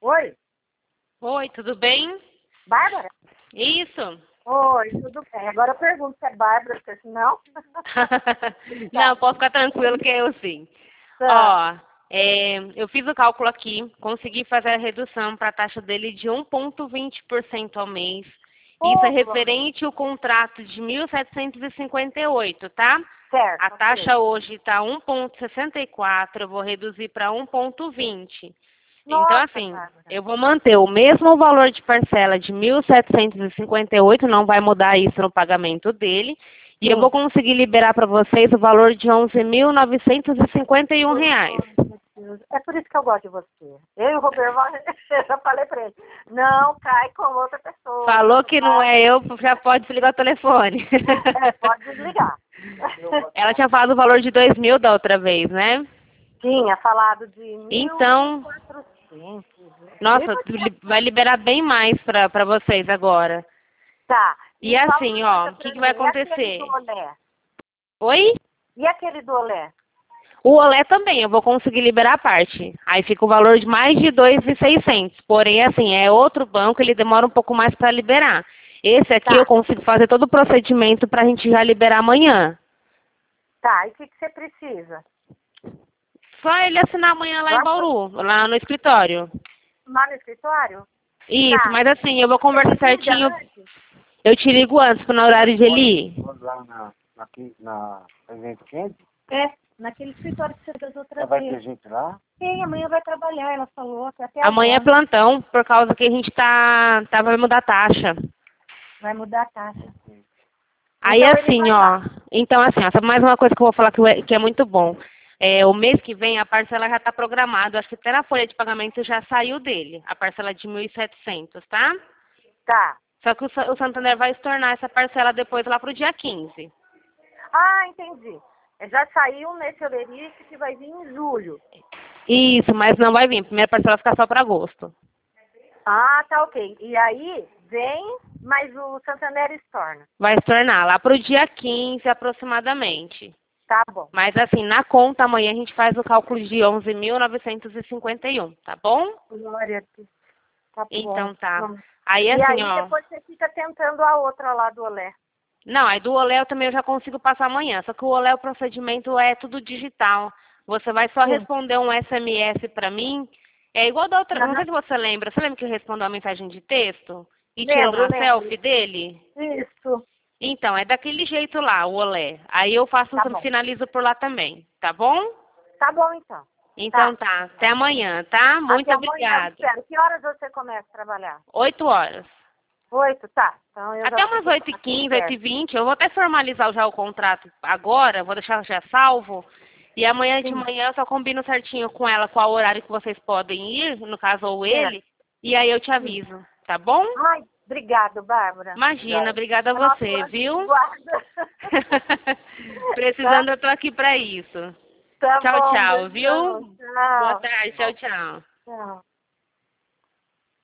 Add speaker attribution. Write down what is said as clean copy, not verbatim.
Speaker 1: Oi,
Speaker 2: Oi, tudo bem?
Speaker 1: Bárbara?
Speaker 2: Isso.
Speaker 1: Oi, tudo bem. Agora eu pergunto se é Bárbara, porque senão...
Speaker 2: Não, pode ficar tranquilo que é eu sim.
Speaker 1: Tá.
Speaker 2: Ó, eu fiz o cálculo aqui, consegui fazer a redução para a taxa dele de 1,20% ao mês. Isso é
Speaker 1: Ô, Glória.
Speaker 2: referente ao contrato de 1.758, tá?
Speaker 1: Certo,
Speaker 2: A
Speaker 1: ok.
Speaker 2: taxa hoje está 1,64, eu vou reduzir para 1,20. Então,
Speaker 1: Nossa,
Speaker 2: assim,
Speaker 1: Bárbara.
Speaker 2: eu vou manter o mesmo valor de parcela de 1.758, não vai mudar isso no pagamento dele. E eu vou
Speaker 1: Sim.
Speaker 2: conseguir liberar para vocês o valor de 11.951 reais.
Speaker 1: Ai, meu Deus. É por isso que eu gosto de você. Eu e o Roberto, eu já falei pra ele, não cai com outra pessoa.
Speaker 2: Falou
Speaker 1: Quando
Speaker 2: que não
Speaker 1: vai,
Speaker 2: é eu, já pode desligar o telefone.
Speaker 1: pode desligar.
Speaker 2: Ela tinha falado o valor de 2.000 da outra vez, né?
Speaker 1: Tinha falado de
Speaker 2: Então,
Speaker 1: 1.400.
Speaker 2: nossa, vai liberar bem mais para vocês agora.
Speaker 1: Tá.
Speaker 2: E
Speaker 1: E fala
Speaker 2: assim,
Speaker 1: uma
Speaker 2: ó,
Speaker 1: coisa
Speaker 2: o que,
Speaker 1: pra
Speaker 2: que vai
Speaker 1: mim. E aquele do
Speaker 2: acontecer?
Speaker 1: olé?
Speaker 2: Oi?
Speaker 1: E aquele do olé?
Speaker 2: O olé também, eu vou conseguir liberar a parte. Aí fica o valor de mais de 2.600. Porém, assim, é outro banco, ele demora um pouco mais para liberar. Esse aqui eu
Speaker 1: Tá.
Speaker 2: consigo fazer todo o procedimento para a gente já liberar amanhã.
Speaker 1: Tá. E o que você precisa?
Speaker 2: Só ele assinar amanhã lá em
Speaker 1: Vamos
Speaker 2: Bauru, lá no escritório.
Speaker 1: lá no escritório?
Speaker 2: Isso,
Speaker 1: Tá.
Speaker 2: mas assim, eu vou
Speaker 1: Você me
Speaker 2: conversar
Speaker 1: liga
Speaker 2: certinho.
Speaker 1: antes?
Speaker 2: Eu te ligo antes, no horário de ele ir.
Speaker 3: Lá na Presidente Kennedy?
Speaker 1: É, naquele escritório que você fez outra
Speaker 3: Vai ter
Speaker 1: vez.
Speaker 3: gente lá?
Speaker 1: Sim, amanhã vai trabalhar, ela falou que até
Speaker 2: Amanhã é
Speaker 1: agora
Speaker 2: plantão, por causa que a gente vai mudar a taxa.
Speaker 1: vai mudar a taxa.
Speaker 2: Aí
Speaker 1: Então ele
Speaker 2: assim,
Speaker 1: vai lá.
Speaker 2: ó. Então assim, ó, sabe mais uma coisa que eu vou falar que é muito bom. O mês que vem a parcela já está programada. Acho que até na folha de pagamento já saiu dele, a parcela de 1.700, tá?
Speaker 1: Tá.
Speaker 2: Só que o Santander vai estornar essa parcela depois lá pro dia 15.
Speaker 1: Ah, entendi. Já saiu nesse Olerice que vai vir em julho.
Speaker 2: Isso, mas não vai vir. A primeira parcela fica só para agosto.
Speaker 1: Ah, tá ok. E aí vem, mas o Santander estorna.
Speaker 2: Vai estornar lá pro dia 15 aproximadamente.
Speaker 1: Tá bom.
Speaker 2: Mas assim, na conta amanhã a gente faz o cálculo de 11.951, tá bom?
Speaker 1: Glória a Deus. Tá bom.
Speaker 2: Então tá.
Speaker 1: Vamos.
Speaker 2: Aí
Speaker 1: E
Speaker 2: assim,
Speaker 1: aí
Speaker 2: ó.
Speaker 1: depois você fica tentando a outra lá do Olé.
Speaker 2: Não, aí do Olé eu também já consigo passar amanhã. Só que o Olé, o procedimento é tudo digital. Você vai só
Speaker 1: Sim.
Speaker 2: responder um SMS para mim. É igual da outra. Não sei
Speaker 1: Aham.
Speaker 2: se você lembra. Você lembra que eu respondo uma mensagem de texto? E tirou
Speaker 1: Lembro,
Speaker 2: uma
Speaker 1: lembro.
Speaker 2: selfie dele?
Speaker 1: Isso.
Speaker 2: Então, é daquele jeito lá, o Olé. Aí eu faço,
Speaker 1: Tá bom.
Speaker 2: finalizo por lá também. Tá bom?
Speaker 1: Tá bom então.
Speaker 2: Então
Speaker 1: Tá.
Speaker 2: tá. Até amanhã, tá? Muito
Speaker 1: Até amanhã eu
Speaker 2: obrigada.
Speaker 1: espero. Que horas você começa a trabalhar?
Speaker 2: 8 horas.
Speaker 1: 8, tá. Então eu já
Speaker 2: Até umas
Speaker 1: fico
Speaker 2: oito h
Speaker 1: aqui
Speaker 2: 15
Speaker 1: perto.
Speaker 2: 8h20. Eu vou até formalizar já o contrato agora, vou deixar já salvo. E amanhã de
Speaker 1: Sim.
Speaker 2: manhã eu só combino certinho com ela qual horário que vocês podem ir, no caso ou
Speaker 1: Certo.
Speaker 2: ele, e aí eu te
Speaker 1: Sim.
Speaker 2: aviso, tá bom?
Speaker 1: Ai, obrigado, Bárbara.
Speaker 2: Imagina, obrigada a
Speaker 1: É nosso
Speaker 2: você,
Speaker 1: anjo de
Speaker 2: viu?
Speaker 1: guarda. Tá?
Speaker 2: Precisando, eu tô aqui pra isso.
Speaker 1: Tá
Speaker 2: Tchau,
Speaker 1: bom,
Speaker 2: tchau,
Speaker 1: beijão.
Speaker 2: viu? Boa
Speaker 1: Tchau.
Speaker 2: tarde, tchau, tchau.
Speaker 1: Tchau.